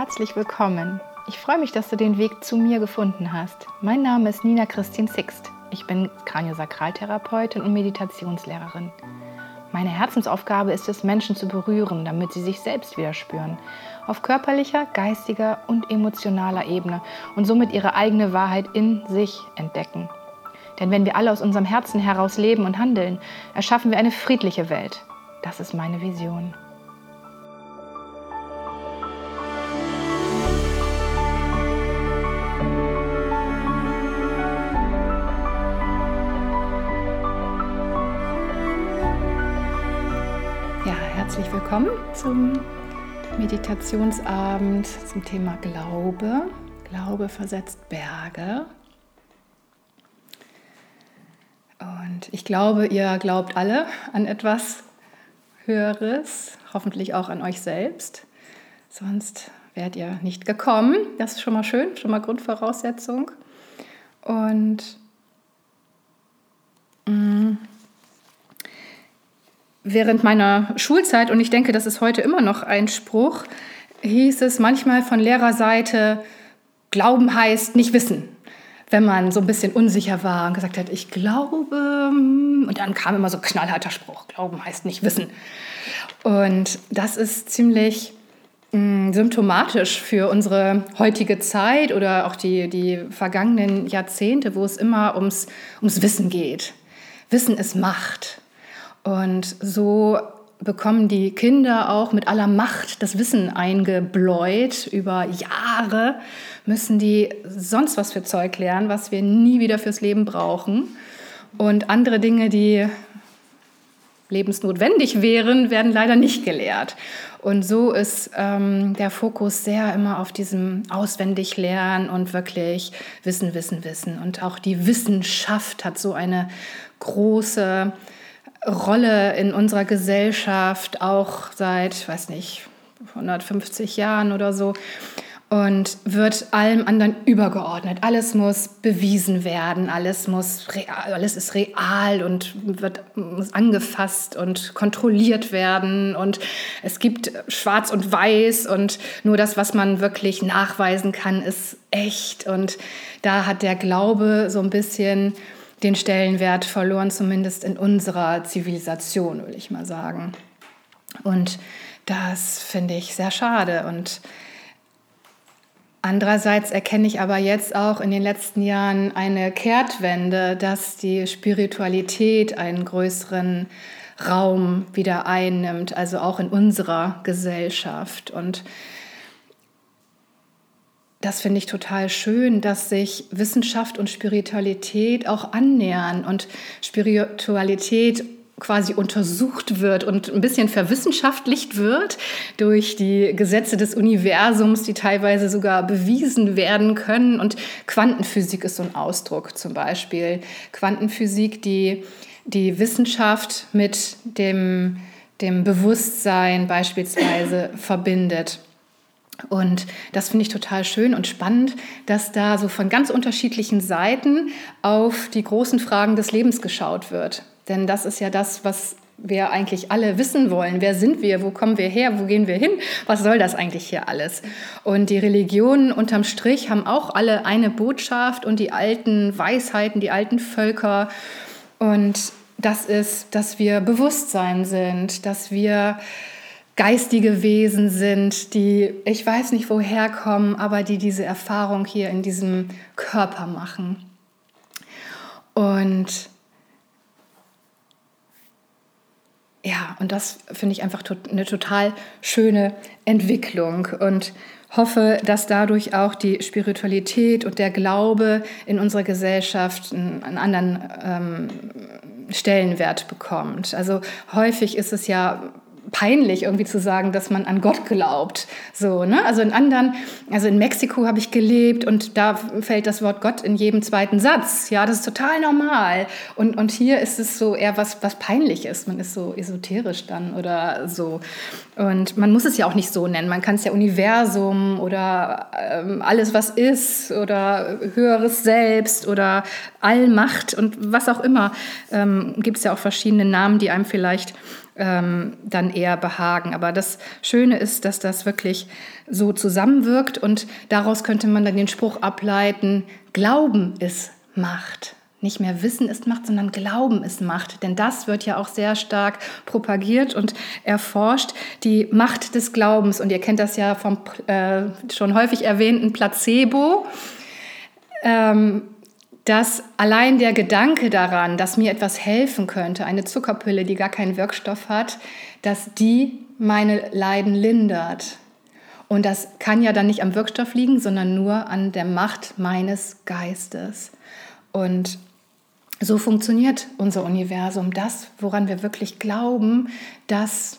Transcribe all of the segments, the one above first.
herzlich willkommen. Ich freue mich, dass du den Weg zu mir gefunden hast. Mein Name ist Nina Christine Sixt. Ich bin Kraniosakraltherapeutin und Meditationslehrerin. Meine Herzensaufgabe ist es, Menschen zu berühren, damit sie sich selbst wieder spüren. Auf körperlicher, geistiger und emotionaler Ebene und somit ihre eigene Wahrheit in sich entdecken. Denn wenn wir alle aus unserem Herzen heraus leben und handeln, erschaffen wir eine friedliche Welt. Das ist meine Vision. Herzlich willkommen zum Meditationsabend zum Thema Glaube. Glaube versetzt Berge. Und ich glaube, ihr glaubt alle an etwas Höheres, hoffentlich auch an euch selbst. Sonst wärt ihr nicht gekommen. Das ist schon mal schön, schon mal Grundvoraussetzung. Und während meiner Schulzeit, und ich denke, das ist heute immer noch ein Spruch, hieß es manchmal von Lehrerseite, Glauben heißt nicht wissen. Wenn man so ein bisschen unsicher war und gesagt hat, ich glaube, und dann kam immer so ein knallharter Spruch, Glauben heißt nicht wissen. Und das ist ziemlich symptomatisch für unsere heutige Zeit oder auch die vergangenen Jahrzehnte, wo es immer ums Wissen geht. Wissen ist Macht. Und so bekommen die Kinder auch mit aller Macht das Wissen eingebläut. Über Jahre müssen die sonst was für Zeug lernen, was wir nie wieder fürs Leben brauchen. Und andere Dinge, die lebensnotwendig wären, werden leider nicht gelehrt. Und so ist der Fokus sehr immer auf diesem Auswendiglernen und wirklich Wissen. Und auch die Wissenschaft hat so eine große Rolle in unserer Gesellschaft, auch seit, 150 Jahren oder so, und wird allem anderen übergeordnet. Alles muss bewiesen werden, alles ist real und muss angefasst und kontrolliert werden und es gibt Schwarz und Weiß und nur das, was man wirklich nachweisen kann, ist echt. Und da hat der Glaube so ein bisschen den Stellenwert verloren, zumindest in unserer Zivilisation, will ich mal sagen. Und das finde ich sehr schade. Und andererseits erkenne ich aber jetzt auch in den letzten Jahren eine Kehrtwende, dass die Spiritualität einen größeren Raum wieder einnimmt, also auch in unserer Gesellschaft. Und das finde ich total schön, dass sich Wissenschaft und Spiritualität auch annähern und Spiritualität quasi untersucht wird und ein bisschen verwissenschaftlicht wird durch die Gesetze des Universums, die teilweise sogar bewiesen werden können. Und Quantenphysik ist so ein Ausdruck zum Beispiel. Quantenphysik, die Wissenschaft mit dem Bewusstsein beispielsweise verbindet. Und das finde ich total schön und spannend, dass da so von ganz unterschiedlichen Seiten auf die großen Fragen des Lebens geschaut wird. Denn das ist ja das, was wir eigentlich alle wissen wollen. Wer sind wir? Wo kommen wir her? Wo gehen wir hin? Was soll das eigentlich hier alles? Und die Religionen unterm Strich haben auch alle eine Botschaft und die alten Weisheiten, die alten Völker. Und das ist, dass wir Bewusstsein sind, dass wir geistige Wesen sind, die, ich weiß nicht woher kommen, aber die diese Erfahrung hier in diesem Körper machen. Und ja, und das finde ich einfach eine total schöne Entwicklung und hoffe, dass dadurch auch die Spiritualität und der Glaube in unserer Gesellschaft einen anderen Stellenwert bekommt. Also häufig ist es ja peinlich irgendwie zu sagen, dass man an Gott glaubt. So, ne? Also in Mexiko habe ich gelebt und da fällt das Wort Gott in jedem zweiten Satz. Ja, das ist total normal. Und hier ist es so eher was Peinliches. Man ist so esoterisch dann oder so. Und man muss es ja auch nicht so nennen. Man kann es ja Universum oder alles, was ist oder höheres Selbst oder Allmacht und was auch immer. Gibt es ja auch verschiedene Namen, die einem vielleicht dann eher behagen. Aber das Schöne ist, dass das wirklich so zusammenwirkt und daraus könnte man dann den Spruch ableiten, Glauben ist Macht. Nicht mehr Wissen ist Macht, sondern Glauben ist Macht. Denn das wird ja auch sehr stark propagiert und erforscht, die Macht des Glaubens. Und ihr kennt das ja vom schon häufig erwähnten Placebo, dass allein der Gedanke daran, dass mir etwas helfen könnte, eine Zuckerpille, die gar keinen Wirkstoff hat, dass die meine Leiden lindert. Und das kann ja dann nicht am Wirkstoff liegen, sondern nur an der Macht meines Geistes. Und so funktioniert unser Universum. Das, woran wir wirklich glauben, das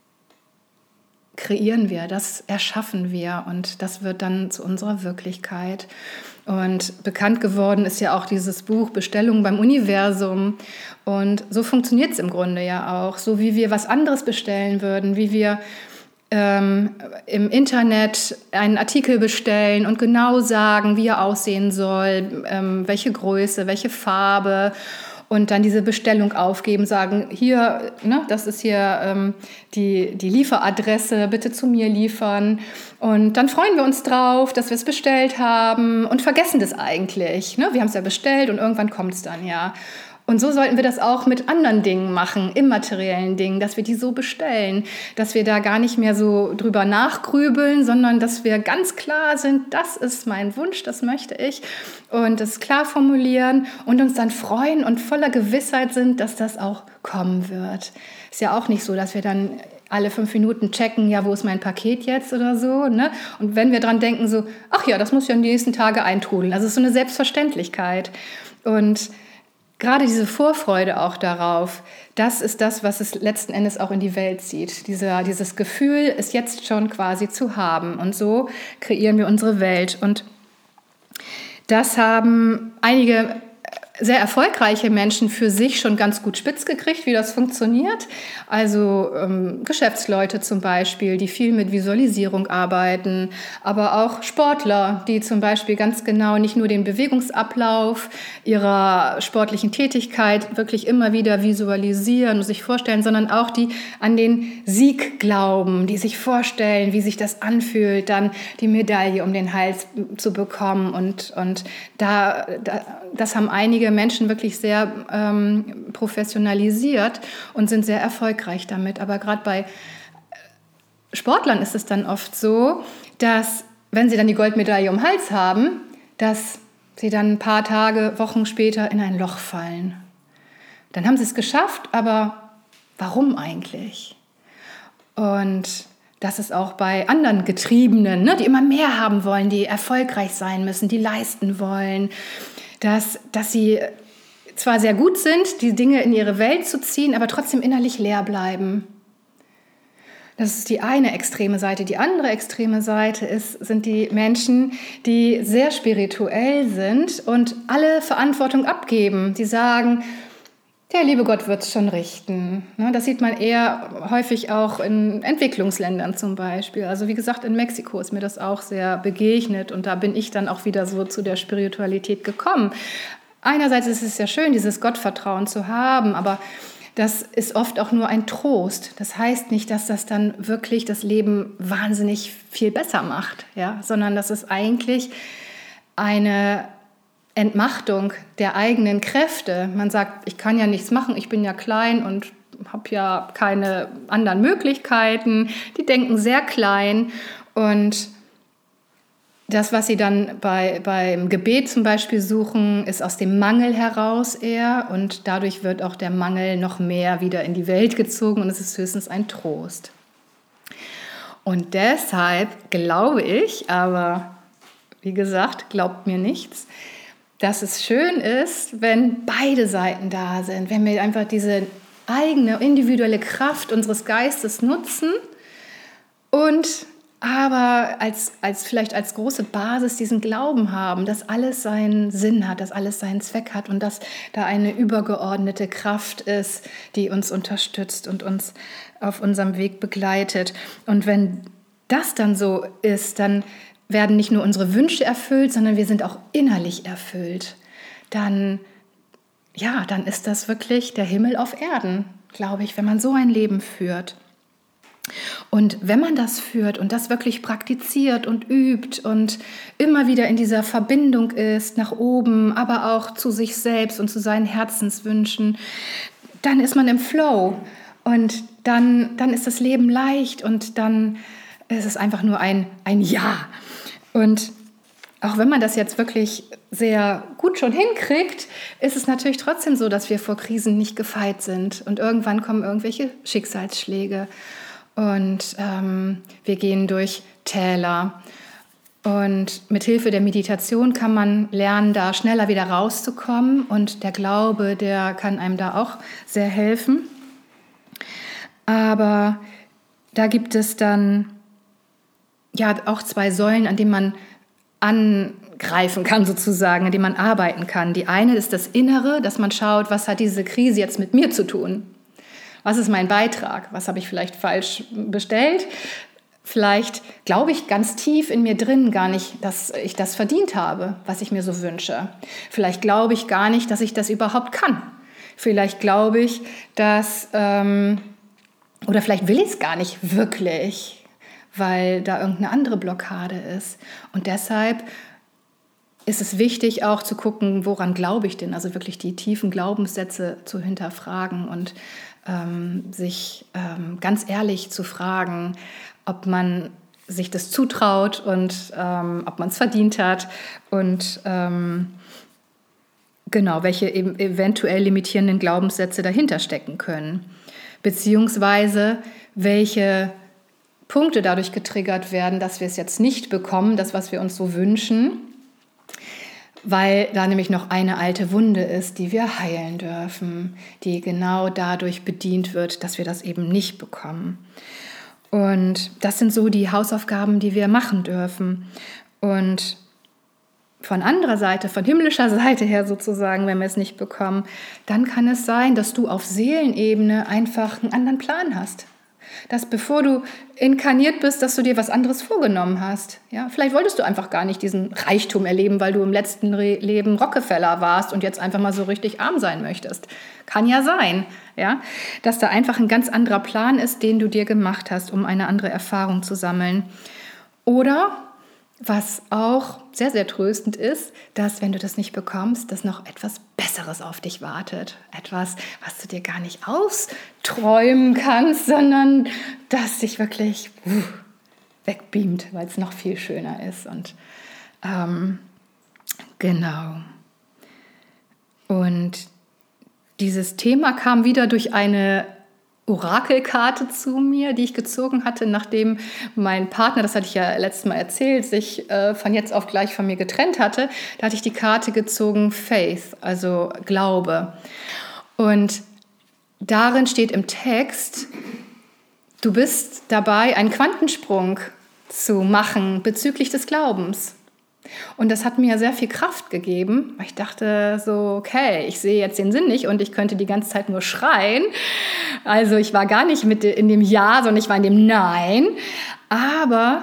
kreieren wir, das erschaffen wir und das wird dann zu unserer Wirklichkeit. Und bekannt geworden ist ja auch dieses Buch Bestellung beim Universum. Und so funktioniert es im Grunde ja auch. So wie wir was anderes bestellen würden, wie wir im Internet einen Artikel bestellen und genau sagen, wie er aussehen soll, welche Größe, welche Farbe und dann diese Bestellung aufgeben, sagen, hier, ne, das ist hier die Lieferadresse, bitte zu mir liefern. Und dann freuen wir uns drauf, dass wir es bestellt haben und vergessen das eigentlich. Ne? Wir haben es ja bestellt und irgendwann kommt es dann, ja. Und so sollten wir das auch mit anderen Dingen machen, immateriellen Dingen, dass wir die so bestellen, dass wir da gar nicht mehr so drüber nachgrübeln, sondern dass wir ganz klar sind, das ist mein Wunsch, das möchte ich und das klar formulieren und uns dann freuen und voller Gewissheit sind, dass das auch kommen wird. Ist ja auch nicht so, dass wir dann alle 5 Minuten checken, ja, wo ist mein Paket jetzt oder so, ne? Und wenn wir dran denken, so, ach ja, das muss ja in den nächsten Tage eintrudeln. Also es ist so eine Selbstverständlichkeit und gerade diese Vorfreude auch darauf, das ist das, was es letzten Endes auch in die Welt zieht. Dieses Gefühl, es jetzt schon quasi zu haben. Und so kreieren wir unsere Welt. Und das haben einige sehr erfolgreiche Menschen für sich schon ganz gut spitz gekriegt, wie das funktioniert. Also Geschäftsleute zum Beispiel, die viel mit Visualisierung arbeiten, aber auch Sportler, die zum Beispiel ganz genau nicht nur den Bewegungsablauf ihrer sportlichen Tätigkeit wirklich immer wieder visualisieren und sich vorstellen, sondern auch die an den Sieg glauben, die sich vorstellen, wie sich das anfühlt, dann die Medaille um den Hals zu bekommen. Und das haben einige Menschen wirklich sehr professionalisiert und sind sehr erfolgreich damit. Aber gerade bei Sportlern ist es dann oft so, dass, wenn sie dann die Goldmedaille um den Hals haben, dass sie dann ein paar Tage, Wochen später in ein Loch fallen. Dann haben sie es geschafft, aber warum eigentlich? Und das ist auch bei anderen Getriebenen, ne, die immer mehr haben wollen, die erfolgreich sein müssen, die leisten wollen, dass sie zwar sehr gut sind, die Dinge in ihre Welt zu ziehen, aber trotzdem innerlich leer bleiben. Das ist die eine extreme Seite. Die andere extreme Seite sind die Menschen, die sehr spirituell sind und alle Verantwortung abgeben. Die sagen, der liebe Gott wird es schon richten. Das sieht man eher häufig auch in Entwicklungsländern zum Beispiel. Also wie gesagt, in Mexiko ist mir das auch sehr begegnet und da bin ich dann auch wieder so zu der Spiritualität gekommen. Einerseits ist es ja schön, dieses Gottvertrauen zu haben, aber das ist oft auch nur ein Trost. Das heißt nicht, dass das dann wirklich das Leben wahnsinnig viel besser macht, ja? Sondern das ist eigentlich eine Entmachtung der eigenen Kräfte. Man sagt, ich kann ja nichts machen, ich bin ja klein und habe ja keine anderen Möglichkeiten. Die denken sehr klein und das, was sie dann beim Gebet zum Beispiel suchen, ist aus dem Mangel heraus eher und dadurch wird auch der Mangel noch mehr wieder in die Welt gezogen und es ist höchstens ein Trost. Und deshalb glaube ich, aber wie gesagt, glaubt mir nichts, dass es schön ist, wenn beide Seiten da sind, wenn wir einfach diese eigene individuelle Kraft unseres Geistes nutzen und aber vielleicht als große Basis diesen Glauben haben, dass alles seinen Sinn hat, dass alles seinen Zweck hat und dass da eine übergeordnete Kraft ist, die uns unterstützt und uns auf unserem Weg begleitet. Und wenn das dann so ist, dann werden nicht nur unsere Wünsche erfüllt, sondern wir sind auch innerlich erfüllt. Dann ist das wirklich der Himmel auf Erden. glaube ich, wenn man so ein Leben führt. Und wenn man das führt und das wirklich praktiziert und übt und immer wieder in dieser Verbindung ist, nach oben, aber auch zu sich selbst und zu seinen Herzenswünschen, dann ist man im Flow und dann ist das Leben leicht und dann ist es einfach nur ein Ja. Und auch wenn man das jetzt wirklich sehr gut schon hinkriegt, ist es natürlich trotzdem so, dass wir vor Krisen nicht gefeit sind und irgendwann kommen irgendwelche Schicksalsschläge. Und wir gehen durch Täler. Und mit Hilfe der Meditation kann man lernen, da schneller wieder rauszukommen. Und der Glaube, der kann einem da auch sehr helfen. Aber da gibt es dann ja auch 2 Säulen, an denen man angreifen kann sozusagen, an denen man arbeiten kann. Die eine ist das Innere, dass man schaut, was hat diese Krise jetzt mit mir zu tun? Was ist mein Beitrag? Was habe ich vielleicht falsch bestellt? Vielleicht glaube ich ganz tief in mir drin gar nicht, dass ich das verdient habe, was ich mir so wünsche. Vielleicht glaube ich gar nicht, dass ich das überhaupt kann. Vielleicht glaube ich, dass, oder vielleicht will ich es gar nicht wirklich, weil da irgendeine andere Blockade ist. Und deshalb ist es wichtig auch zu gucken, woran glaube ich denn? Also wirklich die tiefen Glaubenssätze zu hinterfragen und sich ganz ehrlich zu fragen, ob man sich das zutraut und ob man es verdient hat und genau, welche eventuell limitierenden Glaubenssätze dahinter stecken können, beziehungsweise welche Punkte dadurch getriggert werden, dass wir es jetzt nicht bekommen, das, was wir uns so wünschen, weil da nämlich noch eine alte Wunde ist, die wir heilen dürfen, die genau dadurch bedient wird, dass wir das eben nicht bekommen. Und das sind so die Hausaufgaben, die wir machen dürfen. Und von anderer Seite, von himmlischer Seite her sozusagen, wenn wir es nicht bekommen, dann kann es sein, dass du auf Seelenebene einfach einen anderen Plan hast. Dass bevor du inkarniert bist, dass du dir was anderes vorgenommen hast. Ja, vielleicht wolltest du einfach gar nicht diesen Reichtum erleben, weil du im letzten Leben Rockefeller warst und jetzt einfach mal so richtig arm sein möchtest. Kann ja sein, ja, dass da einfach ein ganz anderer Plan ist, den du dir gemacht hast, um eine andere Erfahrung zu sammeln. Oder, was auch sehr, sehr tröstend ist, dass, wenn du das nicht bekommst, dass noch etwas Besseres auf dich wartet. Etwas, was du dir gar nicht austräumen kannst, sondern das dich wirklich wegbeamt, weil es noch viel schöner ist. Und genau. Und dieses Thema kam wieder durch eine Orakelkarte zu mir, die ich gezogen hatte, nachdem mein Partner, das hatte ich ja letztes Mal erzählt, sich von jetzt auf gleich von mir getrennt hatte. Da hatte ich die Karte gezogen Faith, also Glaube. Und darin steht im Text, du bist dabei, einen Quantensprung zu machen bezüglich des Glaubens. Und das hat mir sehr viel Kraft gegeben, weil ich dachte so, okay, ich sehe jetzt den Sinn nicht und ich könnte die ganze Zeit nur schreien. Also ich war gar nicht mit in dem Ja, sondern ich war in dem Nein. Aber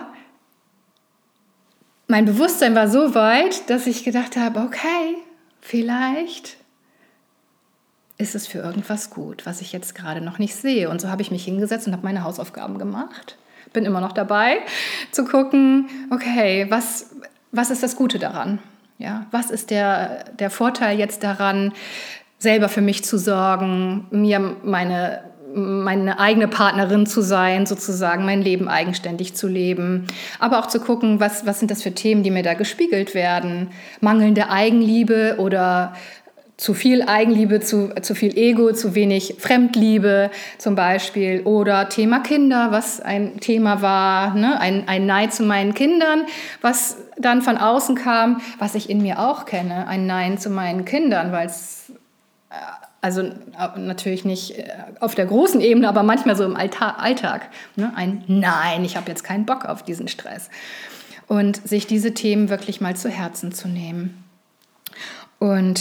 mein Bewusstsein war so weit, dass ich gedacht habe, okay, vielleicht ist es für irgendwas gut, was ich jetzt gerade noch nicht sehe. Und so habe ich mich hingesetzt und habe meine Hausaufgaben gemacht. Bin immer noch dabei, zu gucken, okay, was ist das Gute daran? Ja, was ist der Vorteil jetzt daran, selber für mich zu sorgen, mir meine eigene Partnerin zu sein, sozusagen mein Leben eigenständig zu leben, aber auch zu gucken, was sind das für Themen, die mir da gespiegelt werden? Mangelnde Eigenliebe oder zu viel Eigenliebe, zu viel Ego, zu wenig Fremdliebe zum Beispiel. Oder Thema Kinder, was ein Thema war, ne? Ein Nein zu meinen Kindern, was dann von außen kam, was ich in mir auch kenne, ein Nein zu meinen Kindern, weil es, also natürlich nicht auf der großen Ebene, aber manchmal so im Alltag, ne? Ein Nein, ich habe jetzt keinen Bock auf diesen Stress. Und sich diese Themen wirklich mal zu Herzen zu nehmen. Und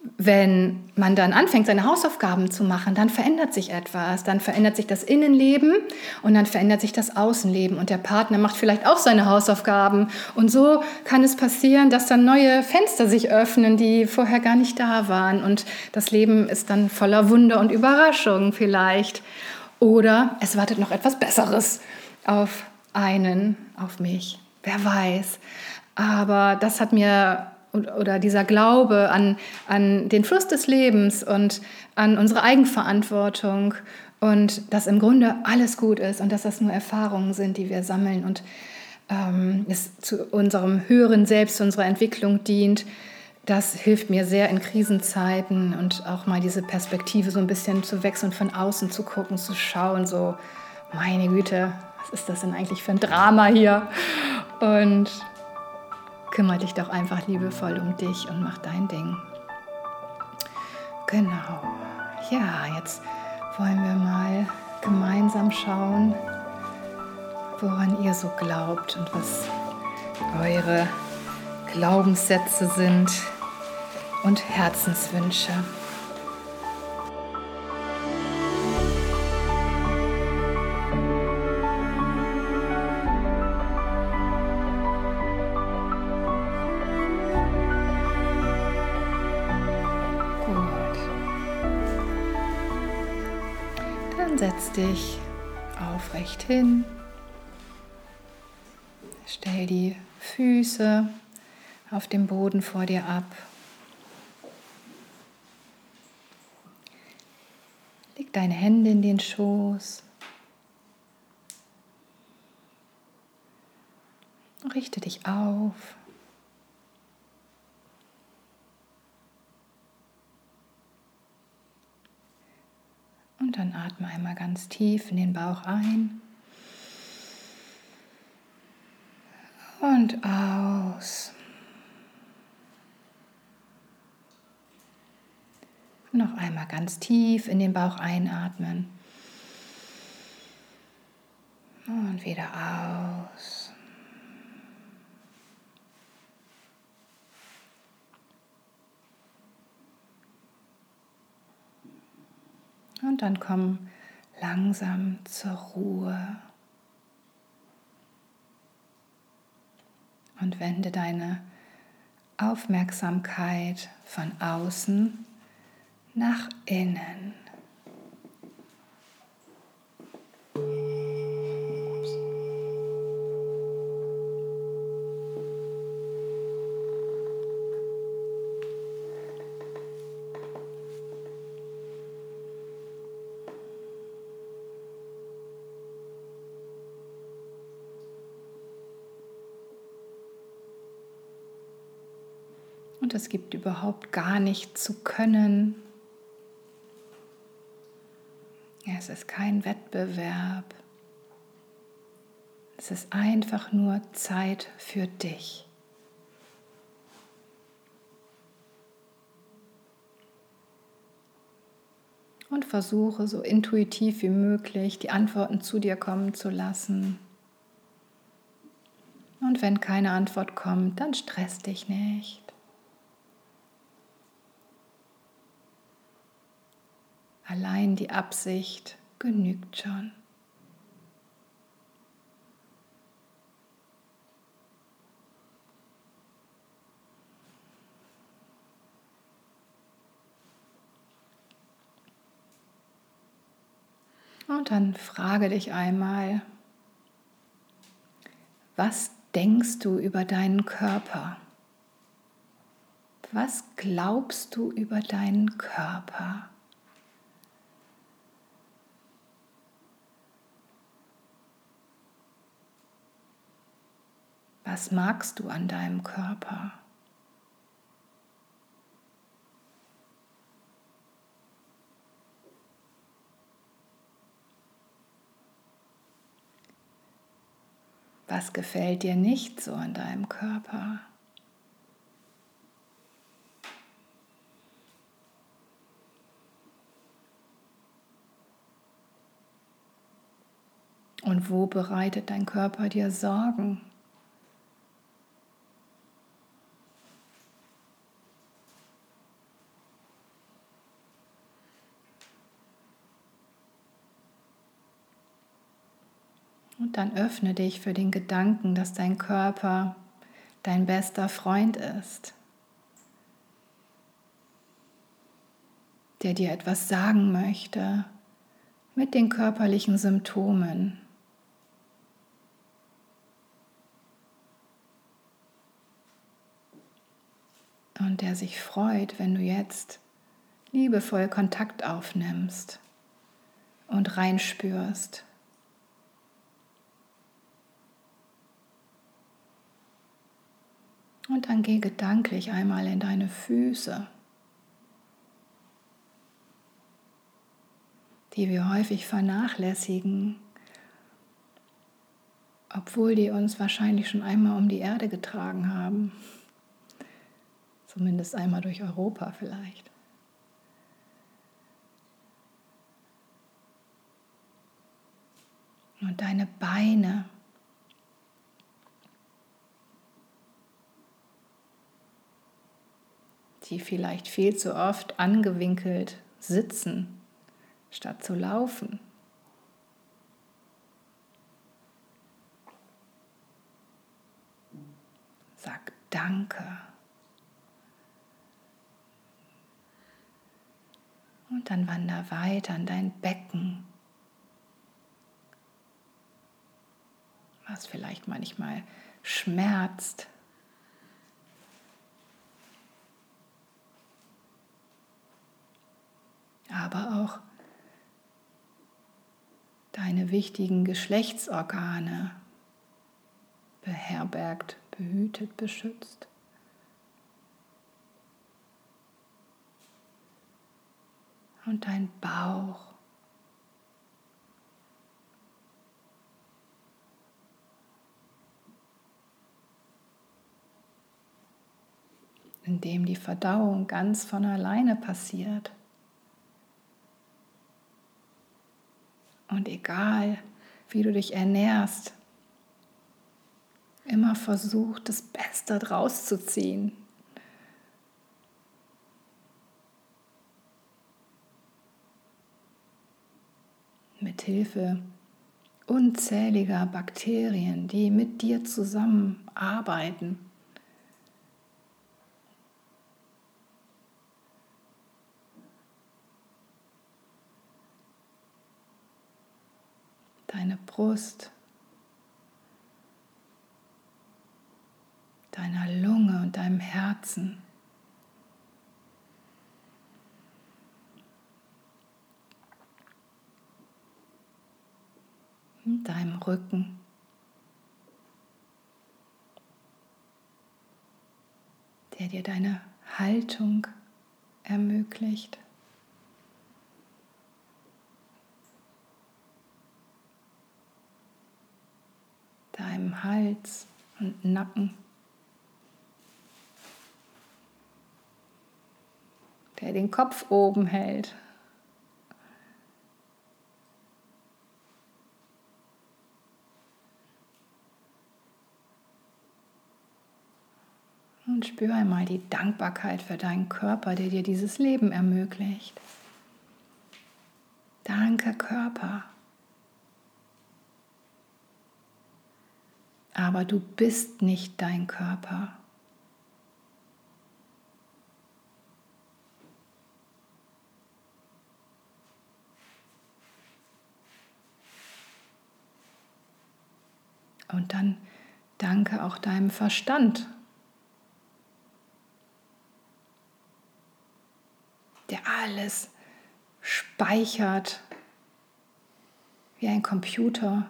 wenn man dann anfängt, seine Hausaufgaben zu machen, dann verändert sich etwas. Dann verändert sich das Innenleben und dann verändert sich das Außenleben. Und der Partner macht vielleicht auch seine Hausaufgaben. Und so kann es passieren, dass dann neue Fenster sich öffnen, die vorher gar nicht da waren. Und das Leben ist dann voller Wunder und Überraschungen vielleicht. Oder es wartet noch etwas Besseres auf mich. Wer weiß. Aber das hat mir, oder dieser Glaube an den Fluss des Lebens und an unsere Eigenverantwortung und dass im Grunde alles gut ist und dass das nur Erfahrungen sind, die wir sammeln und es zu unserem höheren Selbst, zu unserer Entwicklung dient, das hilft mir sehr in Krisenzeiten und auch mal diese Perspektive so ein bisschen zu wechseln, von außen zu gucken, zu schauen, so, meine Güte, was ist das denn eigentlich für ein Drama hier? Und kümmere dich doch einfach liebevoll um dich und mach dein Ding. Genau. Ja, jetzt wollen wir mal gemeinsam schauen, woran ihr so glaubt und was eure Glaubenssätze sind und Herzenswünsche. Setz dich aufrecht hin, stell die Füße auf dem Boden vor dir ab, leg deine Hände in den Schoß, richte dich auf. Und dann atme einmal ganz tief in den Bauch ein und aus. Noch einmal ganz tief in den Bauch einatmen und wieder aus. Und dann komm langsam zur Ruhe und wende deine Aufmerksamkeit von außen nach innen. Und es gibt überhaupt gar nicht zu können. Es ist kein Wettbewerb. Es ist einfach nur Zeit für dich. Und versuche so intuitiv wie möglich die Antworten zu dir kommen zu lassen. Und wenn keine Antwort kommt, dann stress dich nicht. Allein die Absicht genügt schon. Und dann frage dich einmal, was denkst du über deinen Körper? Was glaubst du über deinen Körper? Was magst du an deinem Körper? Was gefällt dir nicht so an deinem Körper? Und wo bereitet dein Körper dir Sorgen? Und dann öffne dich für den Gedanken, dass dein Körper dein bester Freund ist, der dir etwas sagen möchte mit den körperlichen Symptomen. Und der sich freut, wenn du jetzt liebevoll Kontakt aufnimmst und reinspürst. Und dann geh gedanklich einmal in deine Füße, die wir häufig vernachlässigen, obwohl die uns wahrscheinlich schon einmal um die Erde getragen haben. Zumindest einmal durch Europa vielleicht. Und deine Beine, die vielleicht viel zu oft angewinkelt sitzen, statt zu laufen. Sag Danke. Und dann wander weiter an dein Becken, was vielleicht manchmal schmerzt. Aber auch deine wichtigen Geschlechtsorgane beherbergt, behütet, beschützt. Und dein Bauch. In dem die Verdauung ganz von alleine passiert. Und egal, wie du dich ernährst, immer versuch, das Beste draus zu ziehen. Mit Hilfe unzähliger Bakterien, die mit dir zusammenarbeiten. Deine Brust, deiner Lunge und deinem Herzen. Und deinem Rücken. Der dir deine Haltung ermöglicht. Deinem Hals und Nacken, der den Kopf oben hält. Und spür einmal die Dankbarkeit für deinen Körper, der dir dieses Leben ermöglicht. Danke, Körper. Aber du bist nicht dein Körper. Und dann danke auch deinem Verstand, der alles speichert wie ein Computer.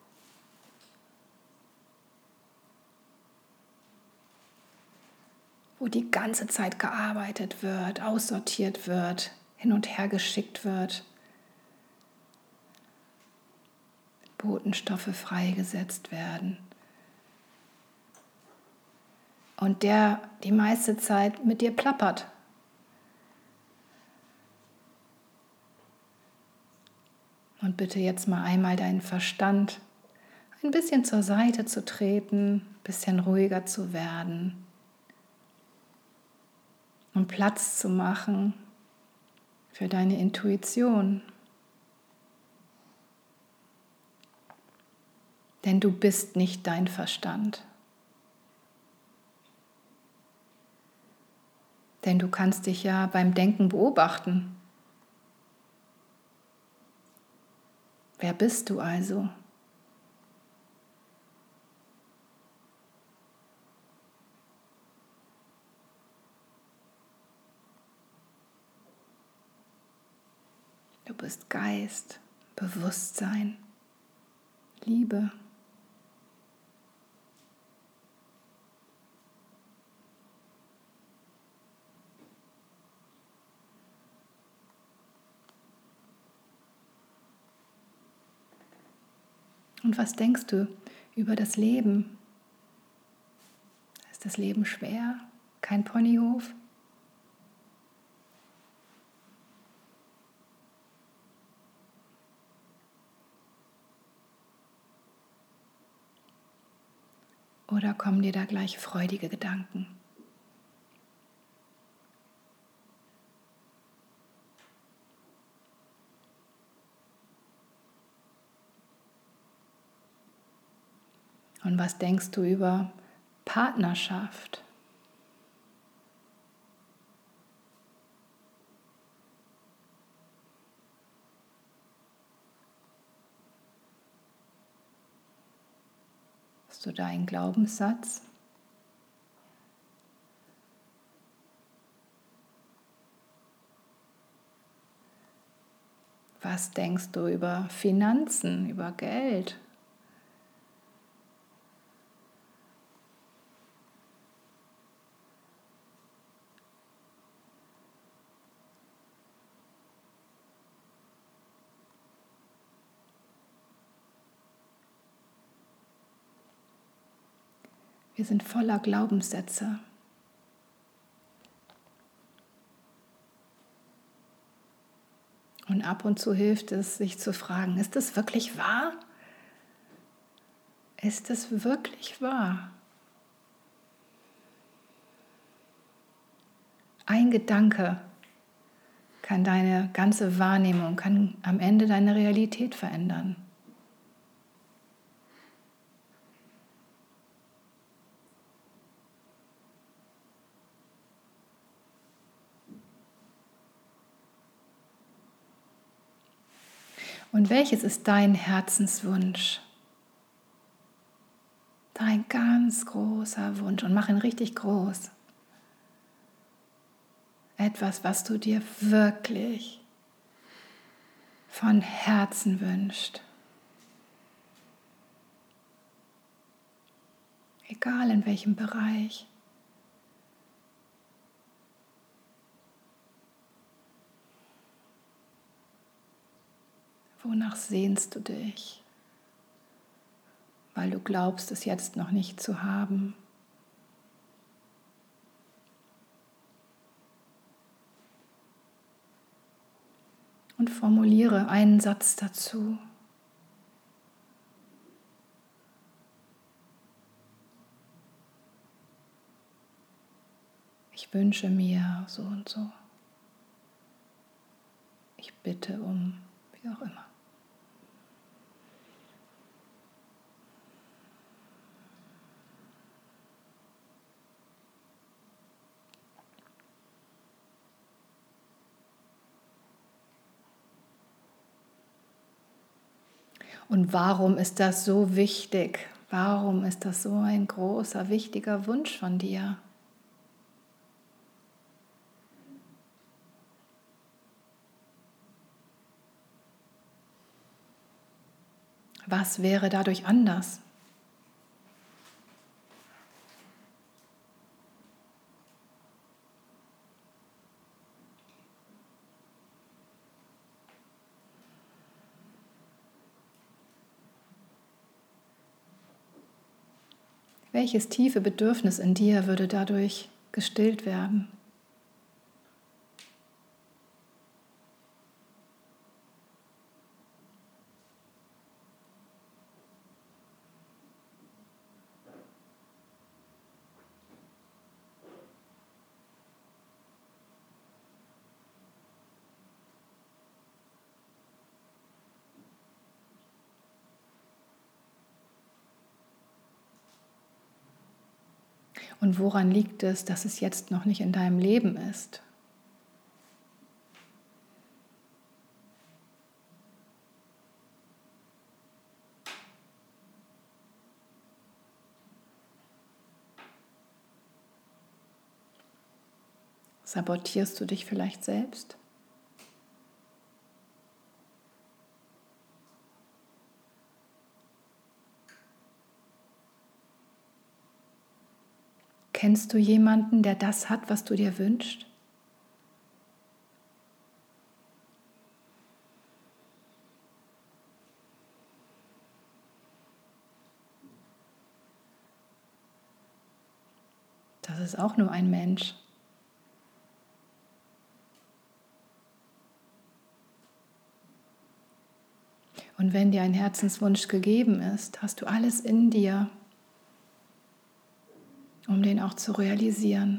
Wo die ganze Zeit gearbeitet wird, aussortiert wird, hin und her geschickt wird, Botenstoffe freigesetzt werden. Und der die meiste Zeit mit dir plappert. Und bitte jetzt mal einmal deinen Verstand ein bisschen zur Seite zu treten, ein bisschen ruhiger zu werden. Und Platz zu machen für deine Intuition. Denn du bist nicht dein Verstand. Denn du kannst dich ja beim Denken beobachten. Wer bist du also? Du bist Geist, Bewusstsein, Liebe. Und was denkst du über das Leben? Ist das Leben schwer? Kein Ponyhof? Oder kommen dir da gleich freudige Gedanken? Und was denkst du über Partnerschaft? Hast du da einen Glaubenssatz? Was denkst du über Finanzen, über Geld? Wir sind voller Glaubenssätze. Und ab und zu hilft es, sich zu fragen, ist das wirklich wahr? Ist es wirklich wahr? Ein Gedanke kann deine ganze Wahrnehmung, kann am Ende deine Realität verändern. Und welches ist dein Herzenswunsch? Dein ganz großer Wunsch, und mach ihn richtig groß. Etwas, was du dir wirklich von Herzen wünschst. Egal in welchem Bereich. Wonach sehnst du dich? Weil du glaubst, es jetzt noch nicht zu haben. Und formuliere einen Satz dazu. Ich wünsche mir so und so. Ich bitte um, wie auch immer. Und warum ist das so wichtig? Warum ist das so ein großer, wichtiger Wunsch von dir? Was wäre dadurch anders? Welches tiefe Bedürfnis in dir würde dadurch gestillt werden? Und woran liegt es, dass es jetzt noch nicht in deinem Leben ist? Sabotierst du dich vielleicht selbst? Kennst du jemanden, der das hat, was du dir wünschst? Das ist auch nur ein Mensch. Und wenn dir ein Herzenswunsch gegeben ist, hast du alles in dir, um den auch zu realisieren.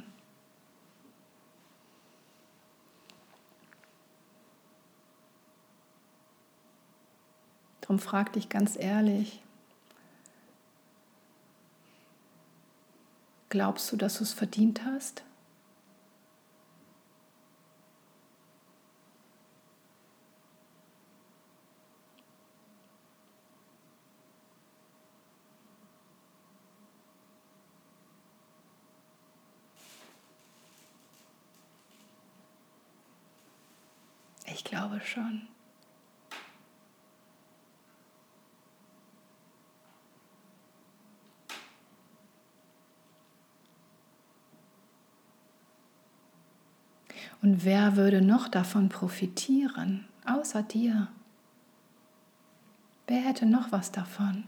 Darum frag dich ganz ehrlich, glaubst du, dass du es verdient hast? Ich glaube schon. Und wer würde noch davon profitieren, außer dir? Wer hätte noch was davon?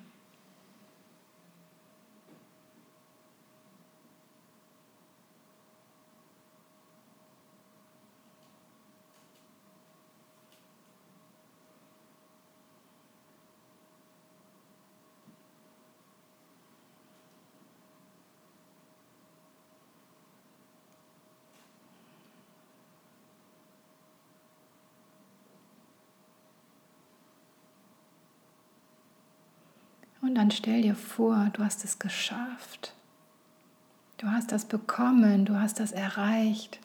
Und dann stell dir vor, du hast es geschafft. Du hast das bekommen, du hast das erreicht.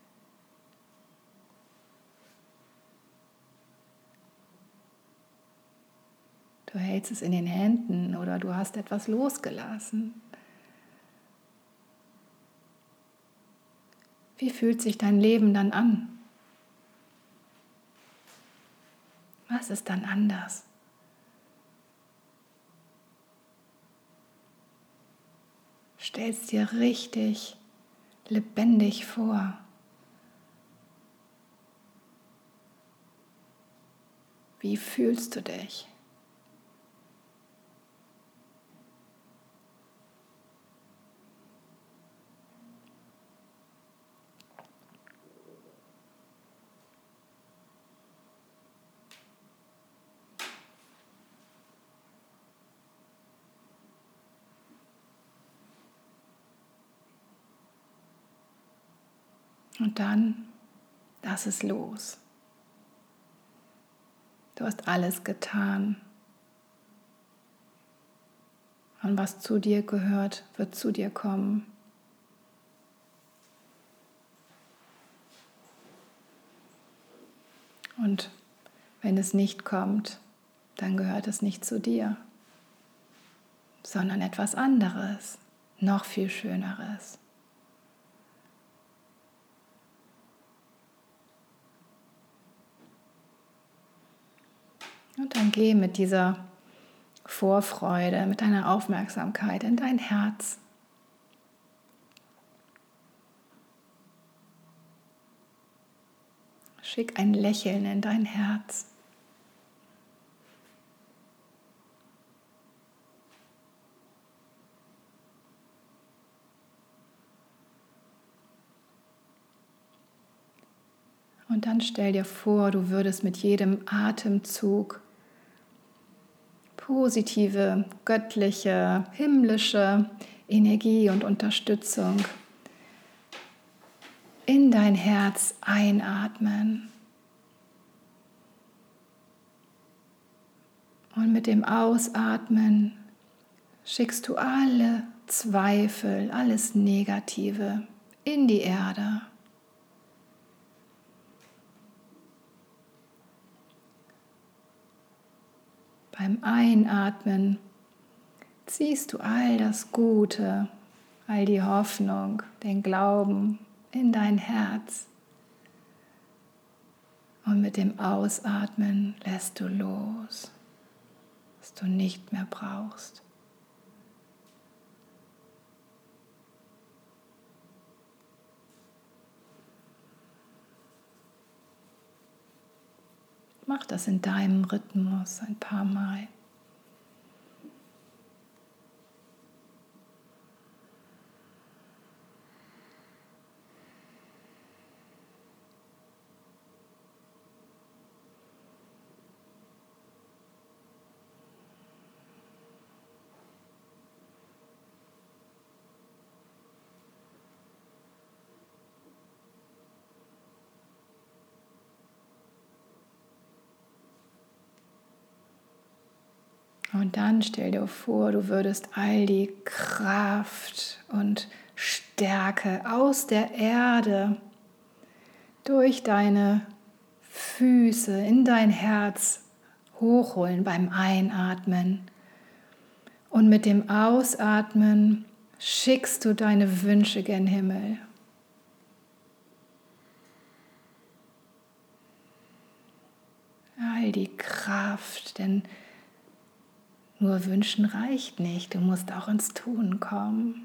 Du hältst es in den Händen oder du hast etwas losgelassen. Wie fühlt sich dein Leben dann an? Was ist dann anders? Stell es dir richtig lebendig vor. Wie fühlst du dich? Und dann lass es los. Du hast alles getan. Und was zu dir gehört, wird zu dir kommen. Und wenn es nicht kommt, dann gehört es nicht zu dir, sondern etwas anderes, noch viel Schöneres. Und dann geh mit dieser Vorfreude, mit deiner Aufmerksamkeit in dein Herz. Schick ein Lächeln in dein Herz. Und dann stell dir vor, du würdest mit jedem Atemzug positive, göttliche, himmlische Energie und Unterstützung in dein Herz einatmen. Und mit dem Ausatmen schickst du alle Zweifel, alles Negative in die Erde. Beim Einatmen ziehst du all das Gute, all die Hoffnung, den Glauben in dein Herz. Und mit dem Ausatmen lässt du los, was du nicht mehr brauchst. Mach das in deinem Rhythmus ein paar Mal. Und dann stell dir vor, du würdest all die Kraft und Stärke aus der Erde durch deine Füße in dein Herz hochholen beim Einatmen. Und mit dem Ausatmen schickst du deine Wünsche gen Himmel. All die Kraft, denn nur wünschen reicht nicht, du musst auch ins Tun kommen.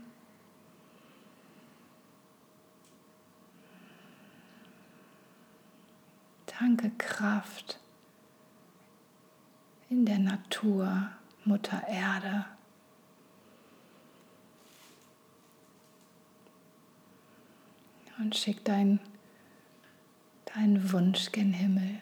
Tanke Kraft in der Natur, Mutter Erde. Und schick deinen Wunsch gen Himmel.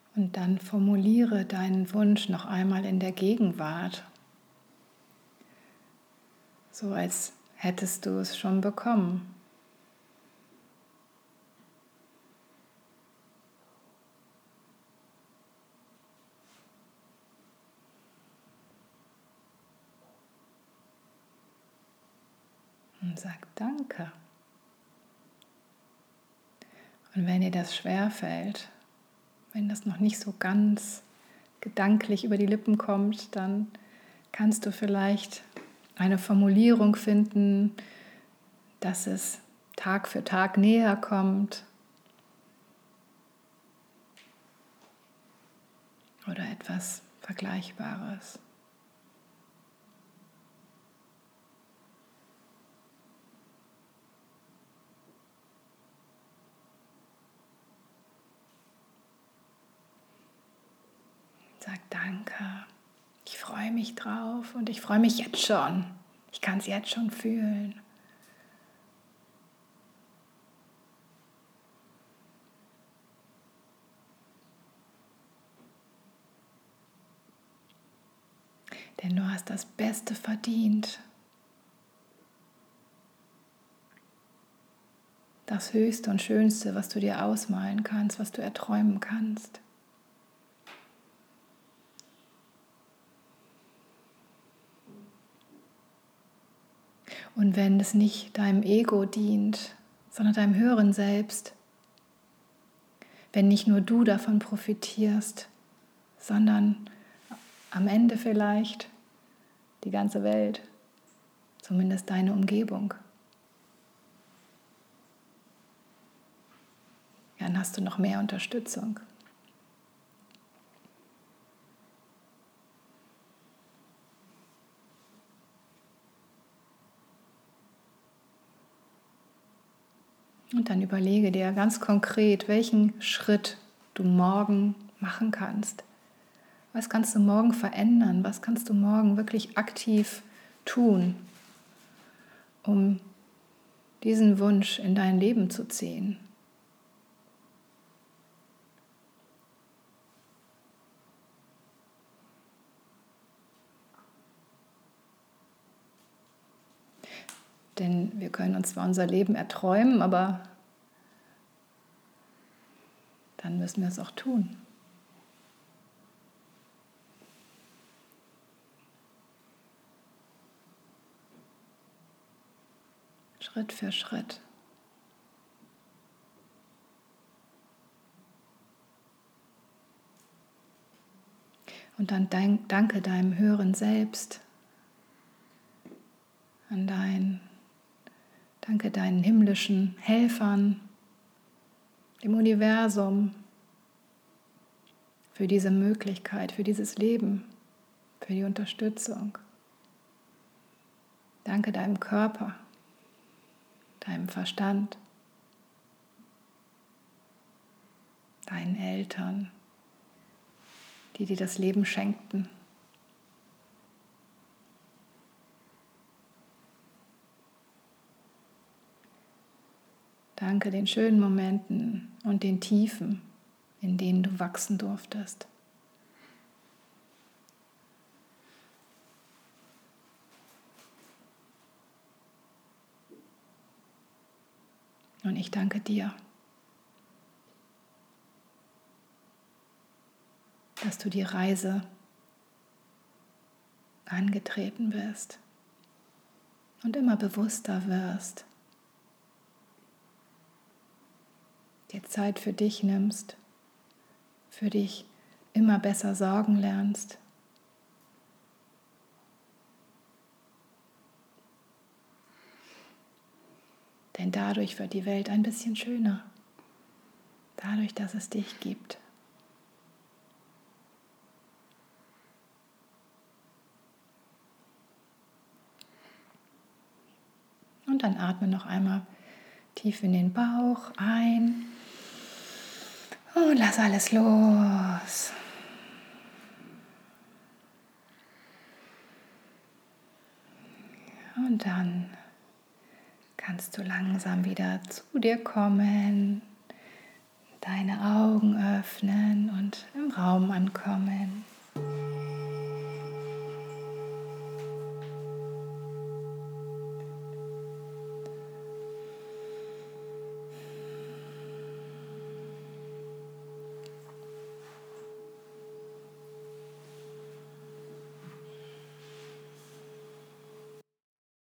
Und dann formuliere deinen Wunsch noch einmal in der Gegenwart, so als hättest du es schon bekommen. Und sag Danke. Und wenn dir das schwerfällt, wenn das noch nicht so ganz gedanklich über die Lippen kommt, dann kannst du vielleicht eine Formulierung finden, dass es Tag für Tag näher kommt oder etwas Vergleichbares. Sag Danke. Ich freue mich drauf und ich freue mich jetzt schon. Ich kann es jetzt schon fühlen. Denn du hast das Beste verdient. Das Höchste und Schönste, was du dir ausmalen kannst, was du erträumen kannst. Und wenn es nicht deinem Ego dient, sondern deinem höheren Selbst, wenn nicht nur du davon profitierst, sondern am Ende vielleicht die ganze Welt, zumindest deine Umgebung, dann hast du noch mehr Unterstützung. Und dann überlege dir ganz konkret, welchen Schritt du morgen machen kannst. Was kannst du morgen verändern? Was kannst du morgen wirklich aktiv tun, um diesen Wunsch in dein Leben zu ziehen? Denn wir können uns zwar unser Leben erträumen, aber dann müssen wir es auch tun. Schritt für Schritt. Und dann danke deinem höheren Selbst, danke deinen himmlischen Helfern, dem Universum, für diese Möglichkeit, für dieses Leben, für die Unterstützung. Danke deinem Körper, deinem Verstand, deinen Eltern, die dir das Leben schenkten. Danke den schönen Momenten und den Tiefen, in denen du wachsen durftest. Und ich danke dir, dass du die Reise angetreten bist und immer bewusster wirst, dir Zeit für dich nimmst, für dich immer besser sorgen lernst. Denn dadurch wird die Welt ein bisschen schöner, dadurch, dass es dich gibt. Und dann atme noch einmal tief in den Bauch ein und lass alles los. Und dann kannst du langsam wieder zu dir kommen, deine Augen öffnen und im Raum ankommen.